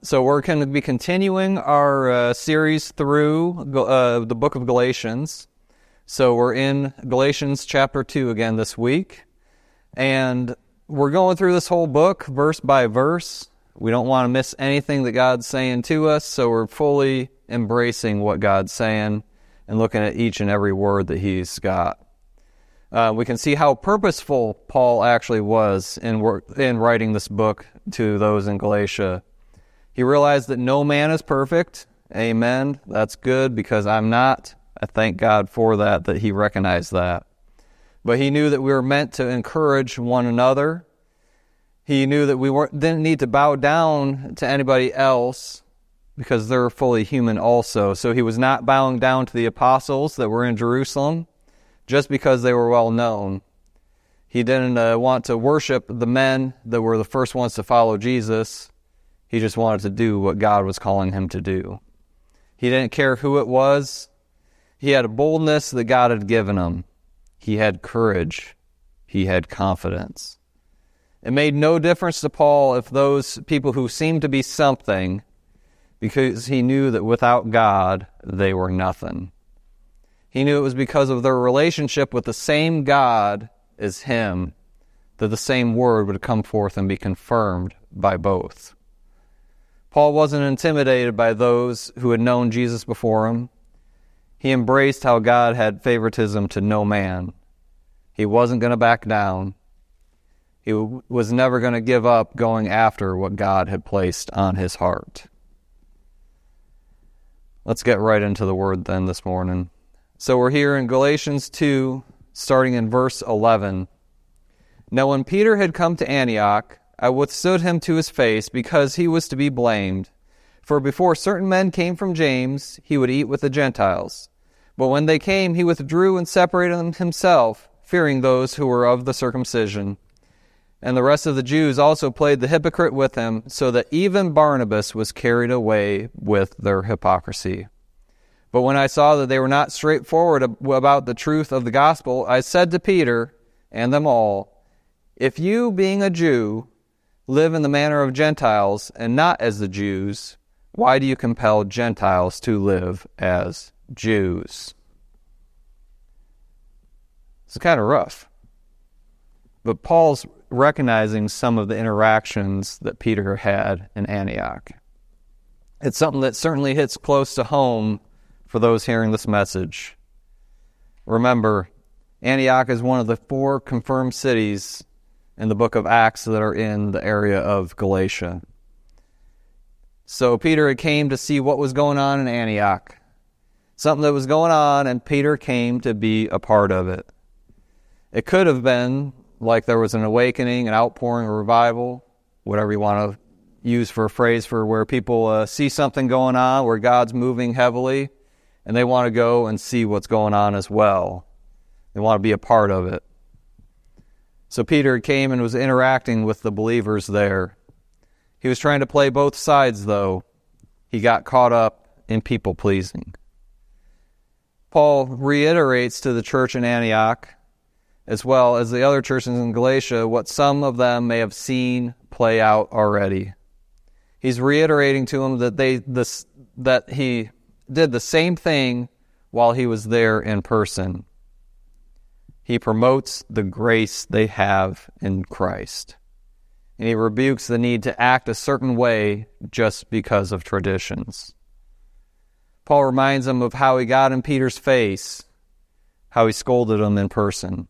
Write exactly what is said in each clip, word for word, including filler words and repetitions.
So we're going to be continuing our uh, series through uh, the book of Galatians. So we're in Galatians chapter two again this week. And we're going through this whole book, verse by verse. We don't want to miss anything that God's saying to us, so we're fully embracing what God's saying and looking at each and every word that He's got. Uh, we can see how purposeful Paul actually was in, work, in writing this book to those in Galatia. He realized that no man is perfect. Amen. That's good because I'm not. I thank God for that, that he recognized that. But he knew that we were meant to encourage one another. He knew that we weren't, didn't need to bow down to anybody else because they're fully human also. So he was not bowing down to the apostles that were in Jerusalem just because they were well known. He didn't uh, want to worship the men that were the first ones to follow Jesus. He just wanted to do what God was calling him to do. He didn't care who it was. He had a boldness that God had given him. He had courage. He had confidence. It made no difference to Paul if those people who seemed to be something, because he knew that without God, they were nothing. He knew it was because of their relationship with the same God as him that the same word would come forth and be confirmed by both. Paul wasn't intimidated by those who had known Jesus before him. He embraced how God had favoritism to no man. He wasn't going to back down. He w- was never going to give up going after what God had placed on his heart. Let's get right into the word then this morning. So we're here in Galatians two, starting in verse eleven. Now when Peter had come to Antioch, I withstood him to his face because he was to be blamed. For before certain men came from James, he would eat with the Gentiles. But when they came, he withdrew and separated himself, fearing those who were of the circumcision. And the rest of the Jews also played the hypocrite with him, so that even Barnabas was carried away with their hypocrisy. But when I saw that they were not straightforward about the truth of the gospel, I said to Peter and them all, if you, being a Jew, live in the manner of Gentiles and not as the Jews, why do you compel Gentiles to live as Jews? It's kind of rough. But Paul's recognizing some of the interactions that Peter had in Antioch. It's something that certainly hits close to home for those hearing this message. Remember, Antioch is one of the four confirmed cities in the book of Acts that are in the area of Galatia. So Peter had came to see what was going on in Antioch. Something that was going on, and Peter came to be a part of it. It could have been like there was an awakening, an outpouring, a revival, whatever you want to use for a phrase for where people uh, see something going on, where God's moving heavily, and they want to go and see what's going on as well. They want to be a part of it. So Peter came and was interacting with the believers there. He was trying to play both sides, though. He got caught up in people-pleasing. Paul reiterates to the church in Antioch, as well as the other churches in Galatia, what some of them may have seen play out already. He's reiterating to them that they this, that he did the same thing while he was there in person. He promotes the grace they have in Christ. And he rebukes the need to act a certain way just because of traditions. Paul reminds them of how he got in Peter's face, how he scolded him in person.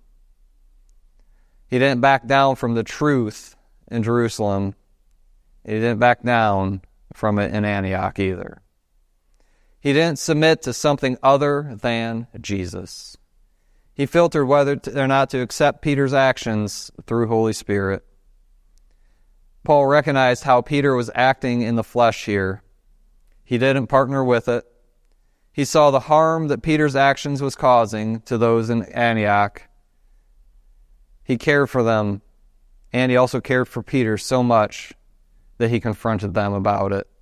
He didn't back down from the truth in Jerusalem. He didn't back down from it in Antioch either. He didn't submit to something other than Jesus. He filtered whether or not to accept Peter's actions through Holy Spirit. Paul recognized how Peter was acting in the flesh here. He didn't partner with it. He saw the harm that Peter's actions was causing to those in Antioch. He cared for them, and he also cared for Peter so much that he confronted them about it.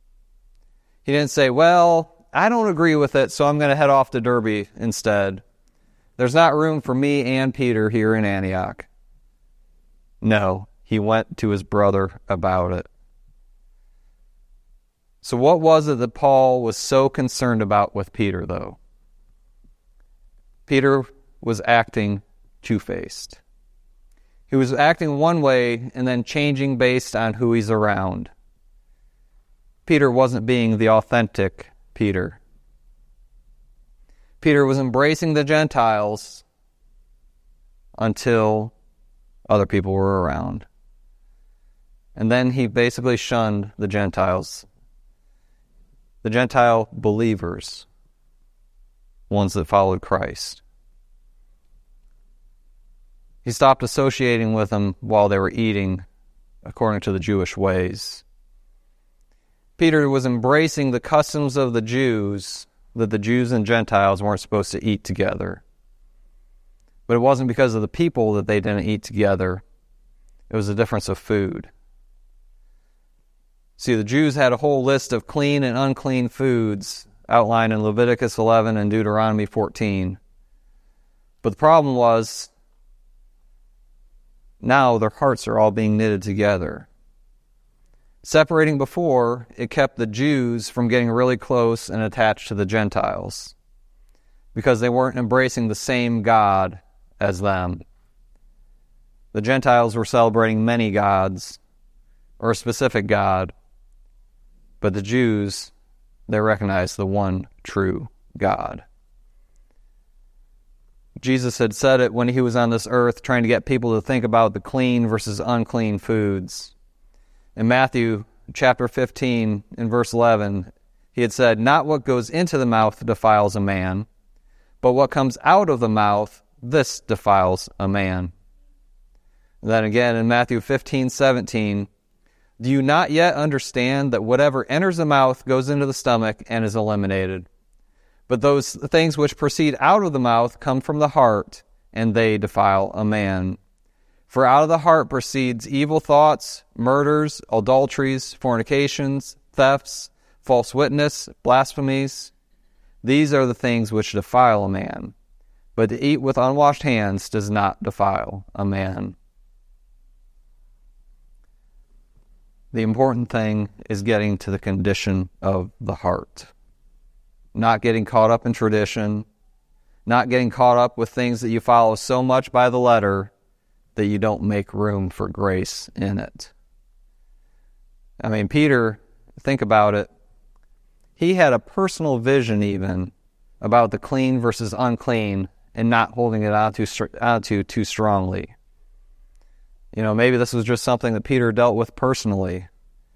He didn't say, well, I don't agree with it, so I'm going to head off to Derbe instead. There's not room for me and Peter here in Antioch. No, he went to his brother about it. So what was it that Paul was so concerned about with Peter, though? Peter was acting two-faced. He was acting one way and then changing based on who he's around. Peter wasn't being the authentic Peter. Peter was embracing the Gentiles until other people were around. And then he basically shunned the Gentiles, the Gentile believers, ones that followed Christ. He stopped associating with them while they were eating according to the Jewish ways. Peter was embracing the customs of the Jews, that the Jews and Gentiles weren't supposed to eat together. But it wasn't because of the people that they didn't eat together. It was a difference of food. See, the Jews had a whole list of clean and unclean foods outlined in Leviticus eleven and Deuteronomy fourteen. But the problem was, now their hearts are all being knitted together. Separating before, it kept the Jews from getting really close and attached to the Gentiles, because they weren't embracing the same God as them. The Gentiles were celebrating many gods, or a specific God, but the Jews, they recognized the one true God. Jesus had said it when he was on this earth, trying to get people to think about the clean versus unclean foods. In Matthew chapter fifteen, in verse eleven, he had said, "Not what goes into the mouth defiles a man, but what comes out of the mouth, this defiles a man." And then again in Matthew fifteen seventeen, "Do you not yet understand that whatever enters the mouth goes into the stomach and is eliminated? But those things which proceed out of the mouth come from the heart, and they defile a man. For out of the heart proceeds evil thoughts, murders, adulteries, fornications, thefts, false witness, blasphemies. These are the things which defile a man. But to eat with unwashed hands does not defile a man." The important thing is getting to the condition of the heart. Not getting caught up in tradition, not getting caught up with things that you follow so much by the letter that you don't make room for grace in it. I mean, Peter, think about it. He had a personal vision even about the clean versus unclean and not holding it onto, onto too strongly. You know, maybe this was just something that Peter dealt with personally.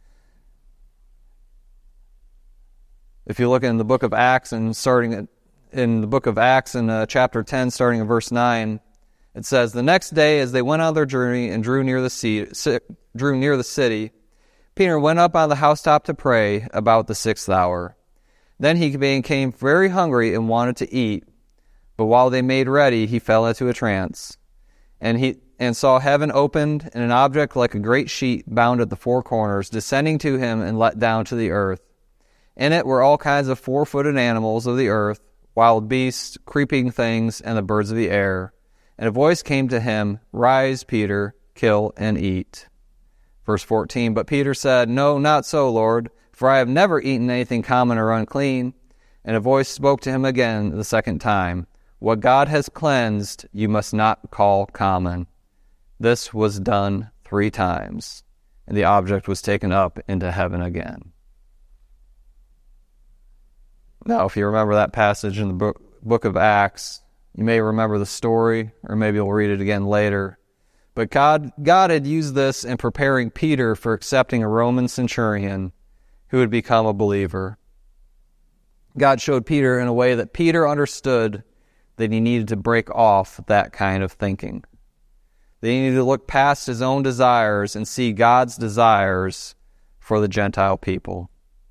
If you look in the book of Acts and starting at, in the book of Acts in uh, chapter ten, starting in verse nine, it says, "The next day as they went on their journey and drew near the sea, drew near the city, Peter went up on the housetop to pray about the sixth hour. Then he became very hungry and wanted to eat. But while they made ready, he fell into a trance. And he and saw heaven opened, and an object like a great sheet bound at the four corners, descending to him and let down to the earth. In it were all kinds of four-footed animals of the earth, wild beasts, creeping things, and the birds of the air. And a voice came to him, 'Rise, Peter, kill and eat.'" Verse fourteen, "But Peter said, 'No, not so, Lord, for I have never eaten anything common or unclean.' And a voice spoke to him again the second time, 'What God has cleansed, you must not call common.' This was done three times, and the object was taken up into heaven again." Now, if you remember that passage in the book, book of Acts, you may remember the story, or maybe you'll read it again later. But God, God had used this in preparing Peter for accepting a Roman centurion who would become a believer. God showed Peter in a way that Peter understood that he needed to break off that kind of thinking. That he needed to look past his own desires and see God's desires for the Gentile people.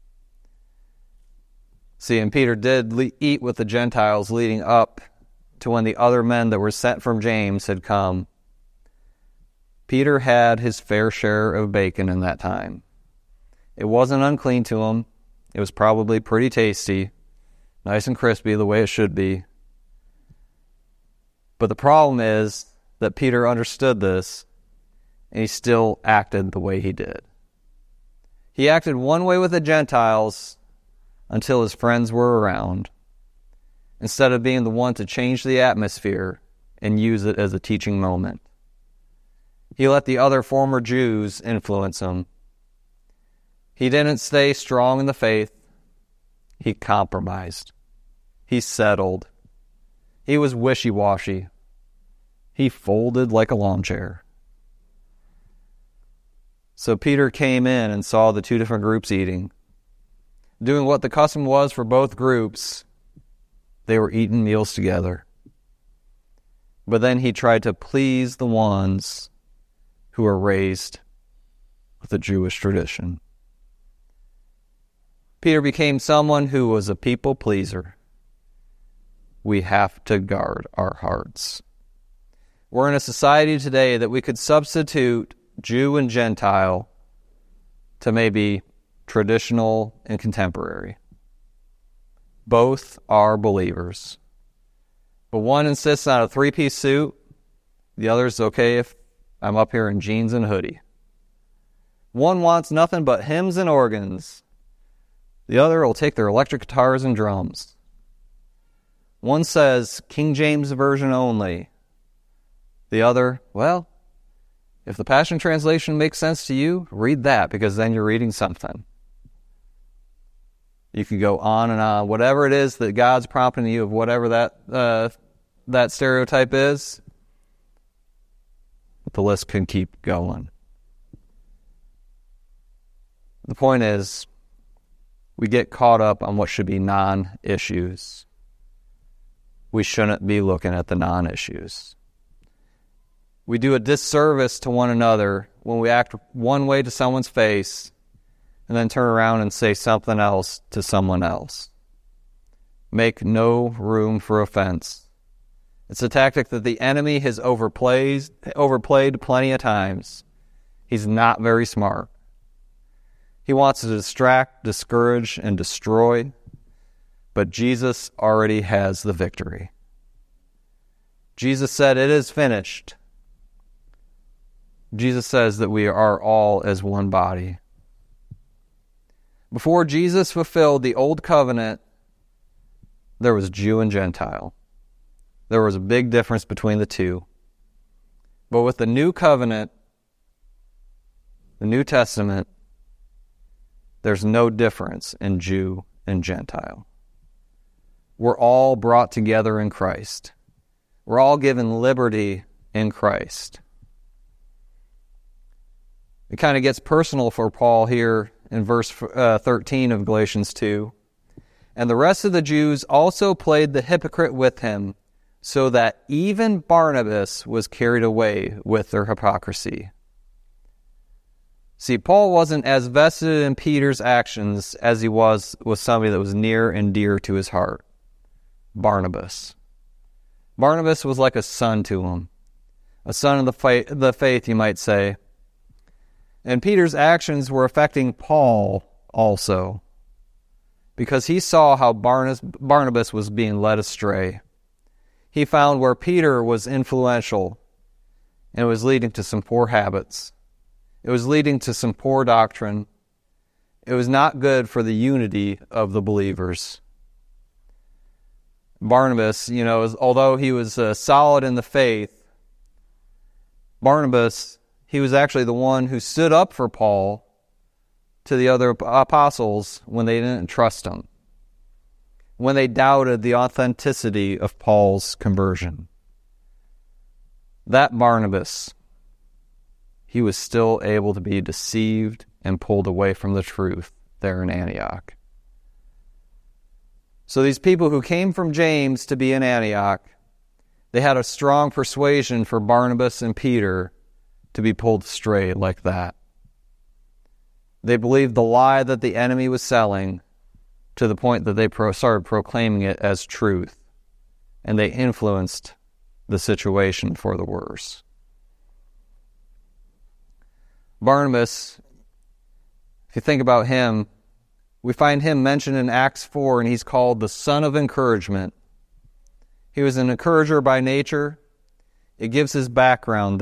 See, and Peter did le- eat with the Gentiles leading up to when the other men that were sent from James had come. Peter had his fair share of bacon in that time. It wasn't unclean to him. It was probably pretty tasty, nice and crispy the way it should be. But the problem is that Peter understood this, and he still acted the way he did. He acted one way with the Gentiles until his friends were around, instead of being the one to change the atmosphere and use it as a teaching moment. He let the other former Jews influence him. He didn't stay strong in the faith. He compromised. He settled. He was wishy-washy. He folded like a lawn chair. So Peter came in and saw the two different groups eating. Doing what the custom was for both groups, they were eating meals together. But then he tried to please the ones who were raised with the Jewish tradition. Peter became someone who was a people pleaser. We have to guard our hearts. We're in a society today that we could substitute Jew and Gentile to maybe traditional and contemporary. Both are believers. But one insists on a three-piece suit. The other's okay if I'm up here in jeans and hoodie. One wants nothing but hymns and organs. The other will take their electric guitars and drums. One says King James Version only. The other, well, if the Passion Translation makes sense to you, read that, because then you're reading something. You can go on and on. Whatever it is that God's prompting you of whatever that uh, that stereotype is, the list can keep going. The point is, we get caught up on what should be non-issues. We shouldn't be looking at the non-issues. We do a disservice to one another when we act one way to someone's face and then turn around and say something else to someone else. Make no room for offense. It's a tactic that the enemy has overplayed, overplayed plenty of times. He's not very smart. He wants to distract, discourage, and destroy, but Jesus already has the victory. Jesus said, "It is finished." Jesus says that we are all as one body. Before Jesus fulfilled the old covenant, there was Jew and Gentile. There was a big difference between the two. But with the new covenant, the New Testament, there's no difference in Jew and Gentile. We're all brought together in Christ. We're all given liberty in Christ. It kind of gets personal for Paul here in verse uh, thirteen of Galatians two. And the rest of the Jews also played the hypocrite with him, so that even Barnabas was carried away with their hypocrisy. See, Paul wasn't as vested in Peter's actions as he was with somebody that was near and dear to his heart, Barnabas. Barnabas was like a son to him, a son of the faith, the faith, you might say. And Peter's actions were affecting Paul also, because he saw how Barnabas was being led astray. He found where Peter was influential, and it was leading to some poor habits. It was leading to some poor doctrine. It was not good for the unity of the believers. Barnabas, you know, although he was uh, solid in the faith, Barnabas, he was actually the one who stood up for Paul to the other apostles when they didn't trust him, when they doubted the authenticity of Paul's conversion. That Barnabas, he was still able to be deceived and pulled away from the truth there in Antioch. So these people who came from James to be in Antioch, they had a strong persuasion for Barnabas and Peter to be pulled astray like that. They believed the lie that the enemy was selling to the point that they pro- started proclaiming it as truth, and they influenced the situation for the worse. Barnabas, if you think about him, we find him mentioned in Acts four, and he's called the son of encouragement. He was an encourager by nature. It gives his background there, too. It says that Barnabas was a Levite.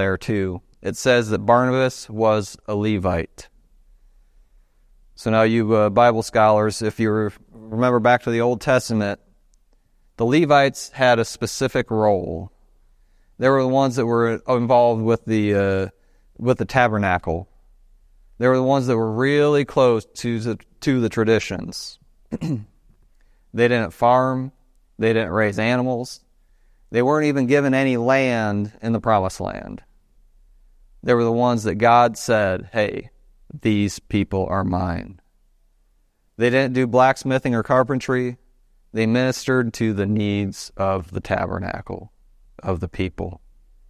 So now you uh, Bible scholars, if you remember back to the Old Testament, the Levites had a specific role. They were the ones that were involved with the uh, with the tabernacle. They were the ones that were really close to the, to the traditions. They didn't farm. They didn't raise animals. They weren't even given any land in the Promised Land. They were the ones that God said, hey, these people are mine. They didn't do blacksmithing or carpentry. They ministered to the needs of the tabernacle, of the people.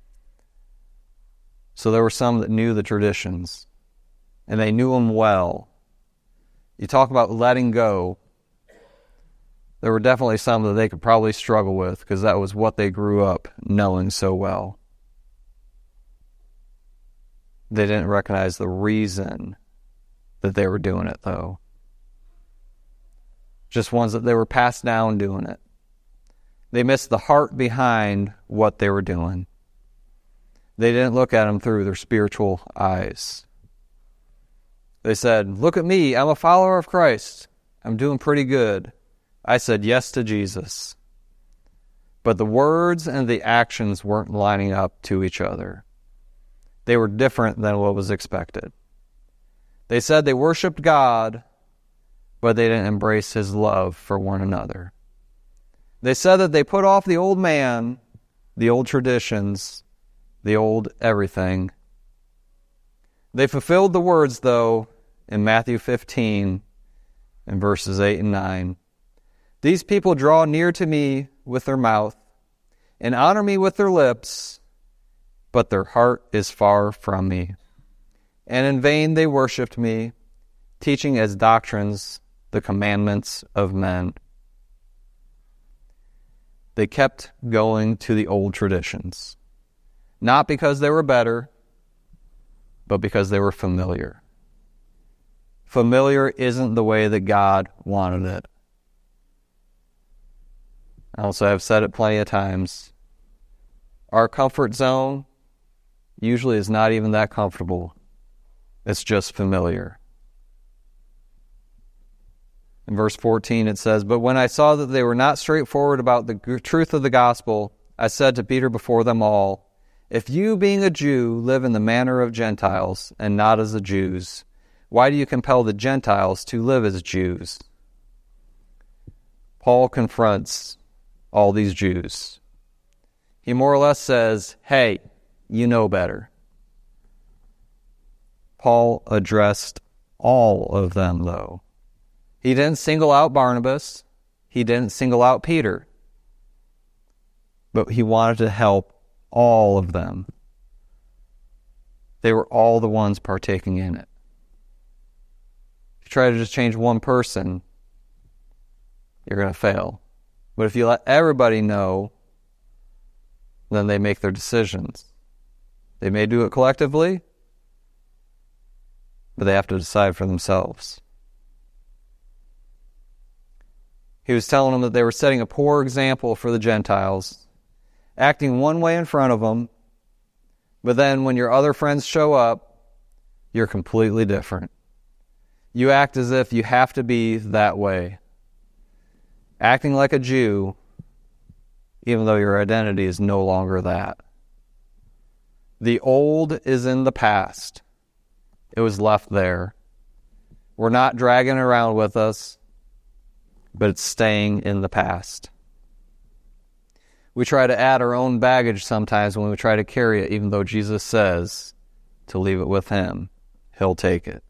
So there were some that knew the traditions, and they knew them well. You talk about letting go. There were definitely some that they could probably struggle with because that was what they grew up knowing so well. They didn't recognize the reason that they were doing it, though. Just ones that they were passed down doing it. They missed the heart behind what they were doing. They didn't look at them through their spiritual eyes. They said, look at me, I'm a follower of Christ. I'm doing pretty good. I said yes to Jesus. But the words and the actions weren't lining up to each other. They were different than what was expected. They said they worshiped God, but they didn't embrace His love for one another. They said that they put off the old man, the old traditions, the old everything. They fulfilled the words, though, in Matthew fifteen, in verses eight and nine. These people draw near to me with their mouth and honor me with their lips, but their heart is far from me. And in vain they worshipped me, teaching as doctrines the commandments of men. They kept going to the old traditions, not because they were better, but because they were familiar. Familiar isn't the way that God wanted it. Also, I've said it plenty of times. Our comfort zone usually is not even that comfortable. It's just familiar. In verse fourteen it says, but when I saw that they were not straightforward about the truth of the gospel, I said to Peter before them all, if you, being a Jew, live in the manner of Gentiles and not as the Jews, why do you compel the Gentiles to live as Jews? Paul confronts all these Jews. He more or less says, hey, you know better. Paul addressed all of them, though. He didn't single out Barnabas. He didn't single out Peter. But he wanted to help all of them. They were all the ones partaking in it. If you try to just change one person, you're going to fail. But if you let everybody know, then they make their decisions. They may do it collectively, but they have to decide for themselves. He was telling them that they were setting a poor example for the Gentiles, acting one way in front of them, but then when your other friends show up, you're completely different. You act as if you have to be that way. Acting like a Jew, even though your identity is no longer that. The old is in the past. It was left there. We're not dragging it around with us, but it's staying in the past. We try to add our own baggage sometimes when we try to carry it, even though Jesus says to leave it with Him. He'll take it.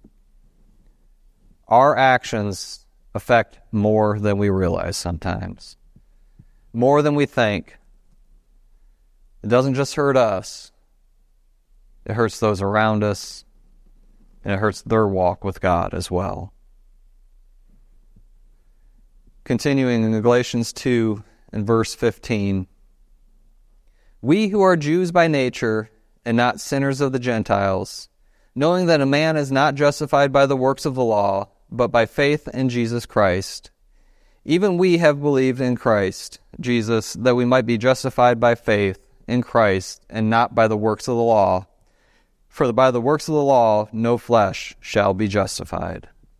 Our actions affect more than we realize sometimes. More than we think. It doesn't just hurt us. It hurts those around us, and it hurts their walk with God as well. Continuing in Galatians two and verse fifteen. We who are Jews by nature and not sinners of the Gentiles, knowing that a man is not justified by the works of the law, but by faith in Jesus Christ. Even we have believed in Christ, Jesus, that we might be justified by faith in Christ and not by the works of the law. For by the works of the law no flesh shall be justified.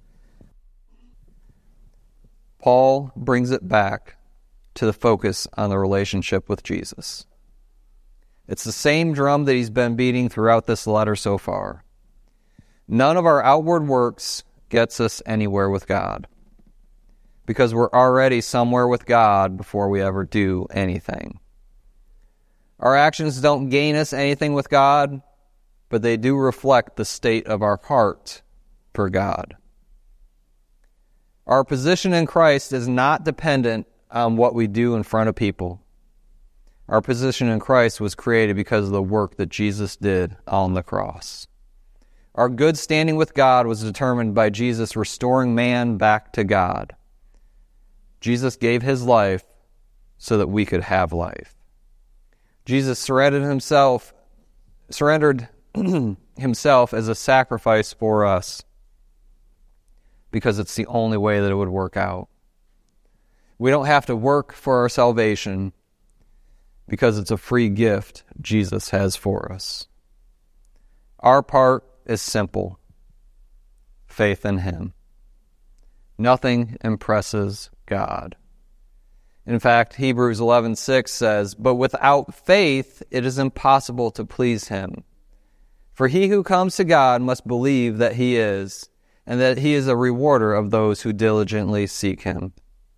Paul brings it back to the focus on the relationship with Jesus. It's the same drum that he's been beating throughout this letter so far. None of our outward works gets us anywhere with God, because we're already somewhere with God before we ever do anything. Our actions don't gain us anything with God, but they do reflect the state of our heart for God. Our position in Christ is not dependent on what we do in front of people. Our position in Christ was created because of the work that Jesus did on the cross. Our good standing with God was determined by Jesus restoring man back to God. Jesus gave his life so that we could have life. Jesus surrendered himself, surrendered himself as a sacrifice for us because it's the only way that it would work out. We don't have to work for our salvation because it's a free gift Jesus has for us. Our part is simple: faith in him. Nothing impresses God. In fact, Hebrews eleven six says, "But without faith it is impossible to please him. For he who comes to God must believe that he is, and that he is a rewarder of those who diligently seek him."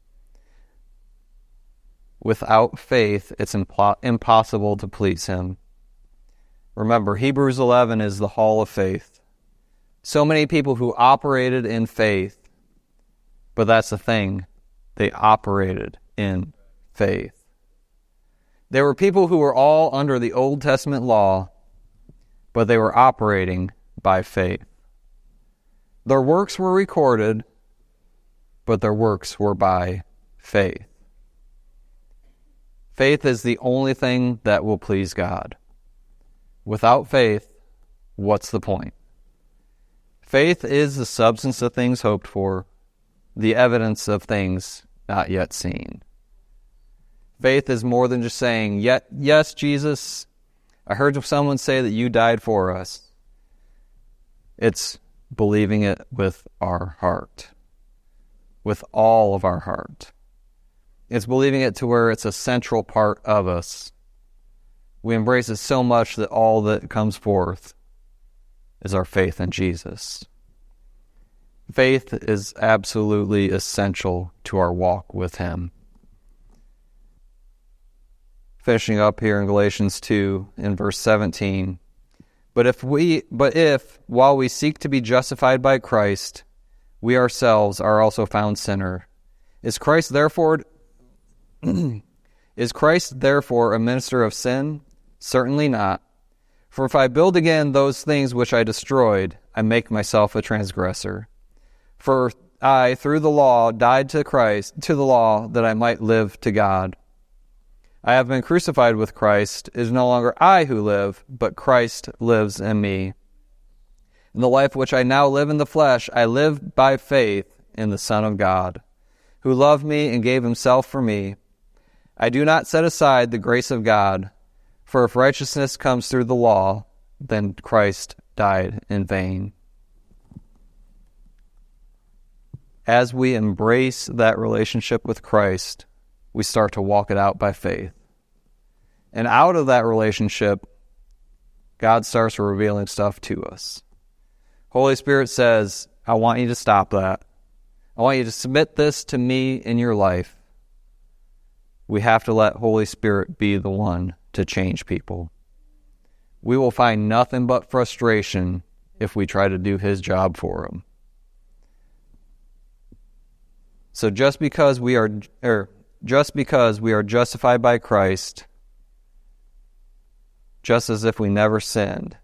Without faith, it's impo- impossible to please him. Remember, Hebrews eleven is the hall of faith. So many people who operated in faith, but that's the thing, they operated in faith. There were people who were all under the Old Testament law, but they were operating by faith. Their works were recorded, but their works were by faith. Faith is the only thing that will please God. Without faith, what's the point? Faith is the substance of things hoped for, the evidence of things not yet seen. Faith is more than just saying, "Yet, yes, Jesus, I heard someone say that you died for us." It's believing it with our heart, with all of our heart. It's believing it to where it's a central part of us. We embrace it so much that all that comes forth is our faith in Jesus. Faith is absolutely essential to our walk with him. Finishing up here in Galatians two, in verse seventeen. But if we, but if, while we seek to be justified by Christ, we ourselves are also found sinner, is Christ therefore is Christ therefore a minister of sin? Certainly not. For if I build again those things which I destroyed, I make myself a transgressor. For I, through the law, died to Christ, to the law, that I might live to God. I have been crucified with Christ. It is no longer I who live, but Christ lives in me. In the life which I now live in the flesh, I live by faith in the Son of God, who loved me and gave himself for me. I do not set aside the grace of God, for if righteousness comes through the law, then Christ died in vain. As we embrace that relationship with Christ, we start to walk it out by faith. And out of that relationship, God starts revealing stuff to us. Holy Spirit says, I want you to stop that. I want you to submit this to me in your life. We have to let Holy Spirit be the one to change people. We will find nothing but frustration if we try to do his job for him. So just because we are, or just because we are justified by Christ, just as if we never sinned,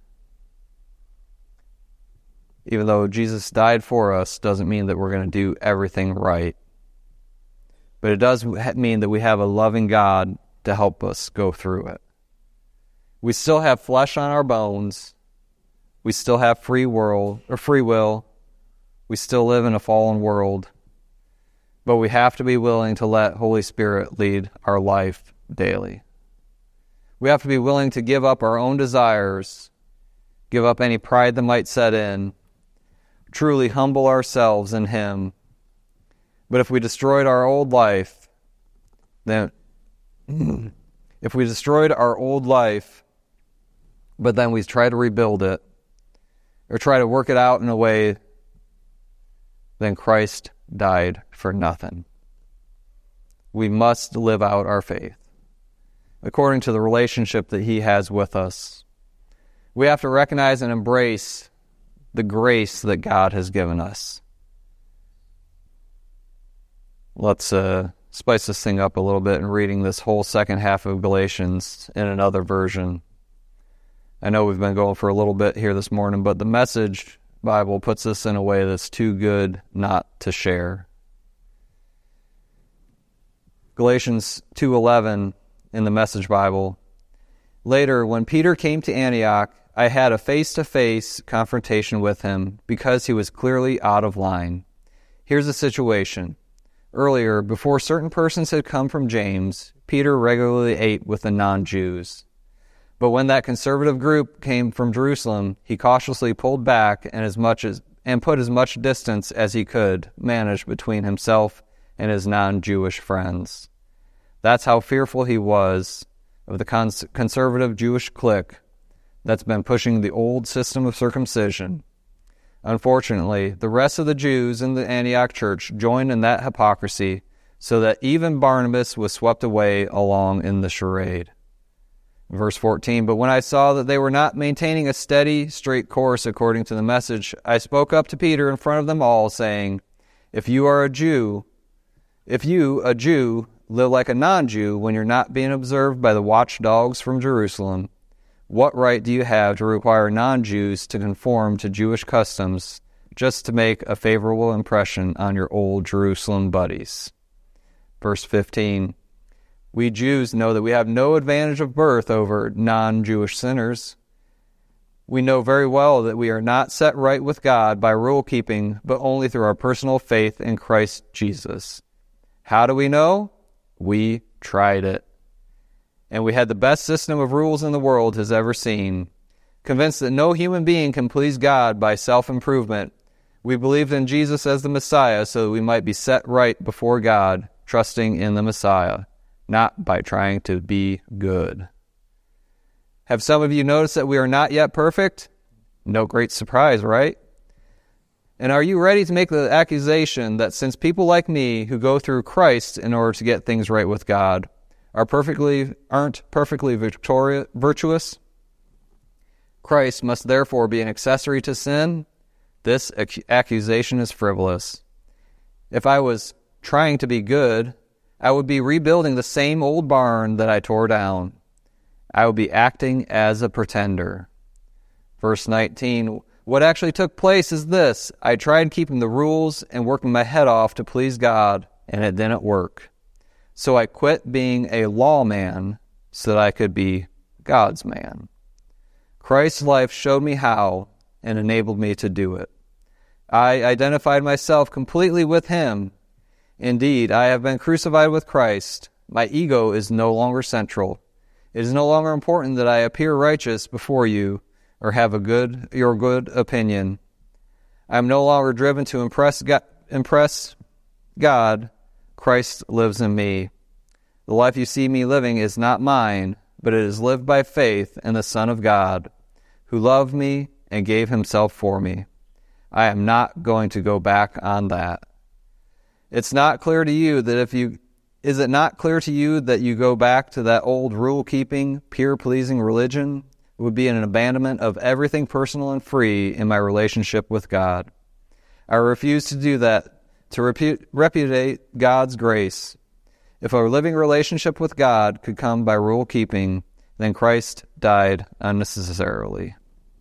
even though Jesus died for us, doesn't mean that we're going to do everything right. But it does mean that we have a loving God to help us go through it. We still have flesh on our bones. We still have free world or free will. We still live in a fallen world. But we have to be willing to let Holy Spirit lead our life daily. We have to be willing to give up our own desires, give up any pride that might set in, truly humble ourselves in him, But if we destroyed our old life, then if we destroyed our old life, but then we try to rebuild it, or try to work it out in a way, then Christ died for nothing. We must live out our faith according to the relationship that he has with us. We have to recognize and embrace the grace that God has given us. Let's uh, spice this thing up a little bit in reading this whole second half of Galatians in another version. I know we've been going for a little bit here this morning, but the Message Bible puts this in a way that's too good not to share. Galatians two eleven in the Message Bible. Later, when Peter came to Antioch, I had a face-to-face confrontation with him because he was clearly out of line. Here's the situation. Earlier, before certain persons had come from James, Peter regularly ate with the non-Jews. But when that conservative group came from Jerusalem, he cautiously pulled back and as much as and put as much distance as he could manage between himself and his non-Jewish friends. That's how fearful he was of the cons- conservative Jewish clique that's been pushing the old system of circumcision. Unfortunately, the rest of the Jews in the Antioch church joined in that hypocrisy, so that even Barnabas was swept away along in the charade. Verse fourteen, but when I saw that they were not maintaining a steady, straight course according to the message, I spoke up to Peter in front of them all, saying, If you are a Jew, if you, a Jew, live like a non-Jew when you're not being observed by the watchdogs from Jerusalem, what right do you have to require non-Jews to conform to Jewish customs just to make a favorable impression on your old Jerusalem buddies? Verse fifteen, we Jews know that we have no advantage of birth over non-Jewish sinners. We know very well that we are not set right with God by rule-keeping, but only through our personal faith in Christ Jesus. How do we know? We tried it. And we had the best system of rules in the world has ever seen. Convinced that no human being can please God by self-improvement, we believed in Jesus as the Messiah so that we might be set right before God, trusting in the Messiah, not by trying to be good. Have some of you noticed that we are not yet perfect? No great surprise, right? And are you ready to make the accusation that since people like me who go through Christ in order to get things right with God are perfectly aren't perfectly victoria, virtuous? Christ must therefore be an accessory to sin? This ac- accusation is frivolous. If I was trying to be good, I would be rebuilding the same old barn that I tore down. I would be acting as a pretender. Verse nineteen, what actually took place is this. I tried keeping the rules and working my head off to please God, and it didn't work. So I quit being a lawman so that I could be God's man. Christ's life showed me how and enabled me to do it. I identified myself completely with him. Indeed, I have been crucified with Christ. My ego is no longer central. It is no longer important that I appear righteous before you or have a good your good opinion. I am no longer driven to impress God, impress God. Christ lives in me. The life you see me living is not mine, but it is lived by faith in the Son of God, who loved me and gave himself for me. I am not going to go back on that. It's not clear to you that if you is it not clear to you that you go back to that old rule-keeping, peer-pleasing religion? It would be an abandonment of everything personal and free in my relationship with God. I refuse to do that, to repu- repudiate God's grace. If a living relationship with God could come by rule-keeping, then Christ died unnecessarily.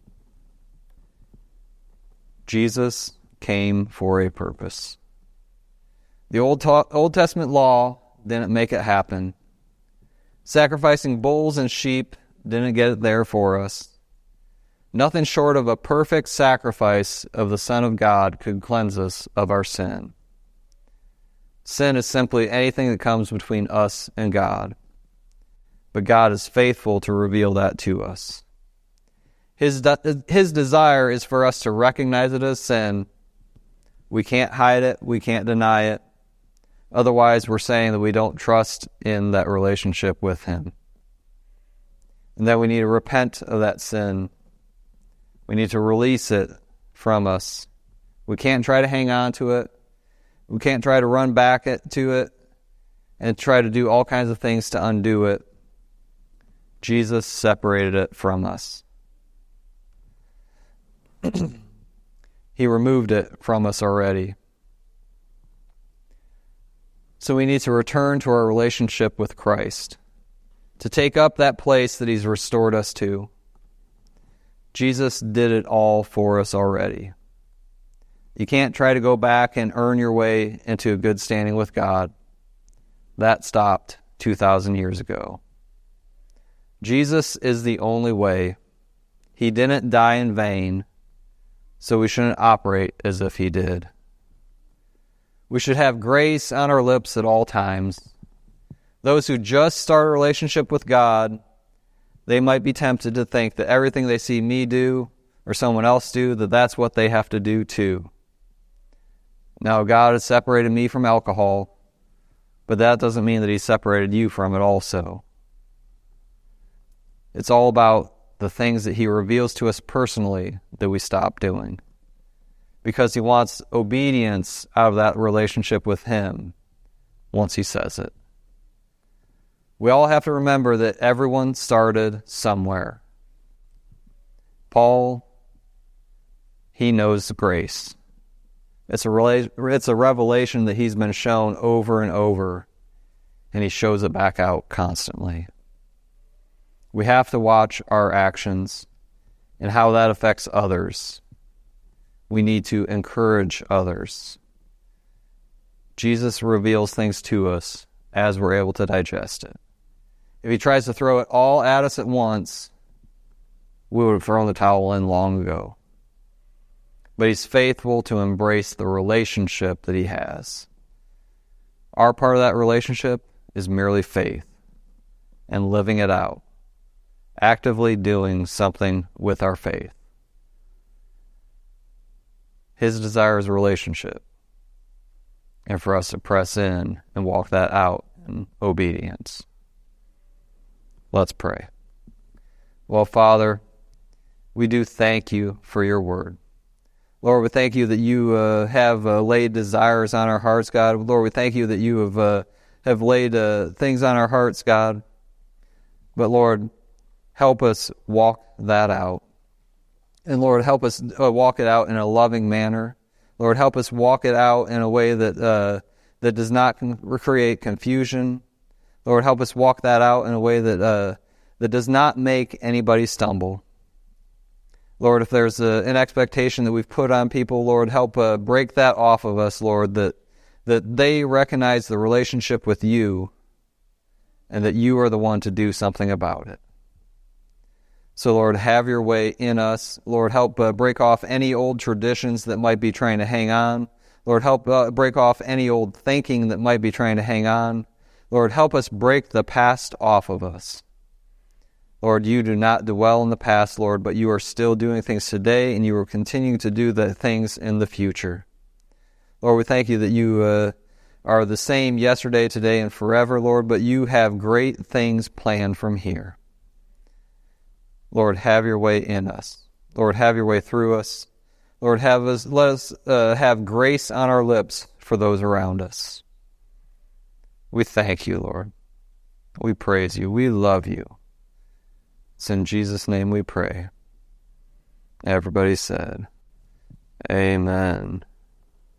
Jesus came for a purpose. The Old, ta- Old Testament law didn't make it happen. Sacrificing bulls and sheep didn't get it there for us. Nothing short of a perfect sacrifice of the Son of God could cleanse us of our sin. Sin is simply anything that comes between us and God. But God is faithful to reveal that to us. His, de- his desire is for us to recognize it as sin. We can't hide it. We can't deny it. Otherwise, we're saying that we don't trust in that relationship with him. And that we need to repent of that sin. We need to release it from us. We can't try to hang on to it. We can't try to run back it, to it and try to do all kinds of things to undo it. Jesus separated it from us. He removed it from us already. So we need to return to our relationship with Christ, to take up that place that he's restored us to. Jesus did it all for us already. You can't try to go back and earn your way into a good standing with God. That stopped two thousand years ago. Jesus is the only way. He didn't die in vain, so we shouldn't operate as if he did. We should have grace on our lips at all times. Those who just start a relationship with God, they might be tempted to think that everything they see me do or someone else do, that that's what they have to do too. Now, God has separated me from alcohol, but that doesn't mean that he separated you from it also. It's all about the things that he reveals to us personally that we stop doing, because he wants obedience out of that relationship with him once he says it. We all have to remember that everyone started somewhere. Paul, he knows grace. It's a, rela- it's a revelation that he's been shown over and over, and he shows it back out constantly. We have to watch our actions and how that affects others. We need to encourage others. Jesus reveals things to us as we're able to digest it. If he tries to throw it all at us at once, we would have thrown the towel in long ago. But he's faithful to embrace the relationship that he has. Our part of that relationship is merely faith and living it out, actively doing something with our faith. His desire is a relationship, and for us to press in and walk that out in obedience. Let's pray. Well, Father, we do thank you for your word. Lord, we thank you that you uh, have uh, laid desires on our hearts, God. Lord, we thank you that you have uh, have laid uh, things on our hearts, God. But Lord, help us walk that out. And Lord, help us uh, walk it out in a loving manner. Lord, help us walk it out in a way that uh, that does not con- create confusion. Lord, help us walk that out in a way that uh, that does not make anybody stumble. Lord, if there's a, an expectation that we've put on people, Lord, help uh, break that off of us, Lord, that that they recognize the relationship with you and that you are the one to do something about it. So, Lord, have your way in us. Lord, help uh, break off any old traditions that might be trying to hang on. Lord, help uh, break off any old thinking that might be trying to hang on. Lord, help us break the past off of us. Lord, you do not dwell in the past, Lord, but you are still doing things today, and you are continuing to do the things in the future. Lord, we thank you that you uh, are the same yesterday, today, and forever, Lord, but you have great things planned from here. Lord, have your way in us. Lord, have your way through us. Lord, have us, let us uh, have grace on our lips for those around us. We thank you, Lord. We praise you. We love you. It's in Jesus' name we pray. Everybody said, Amen.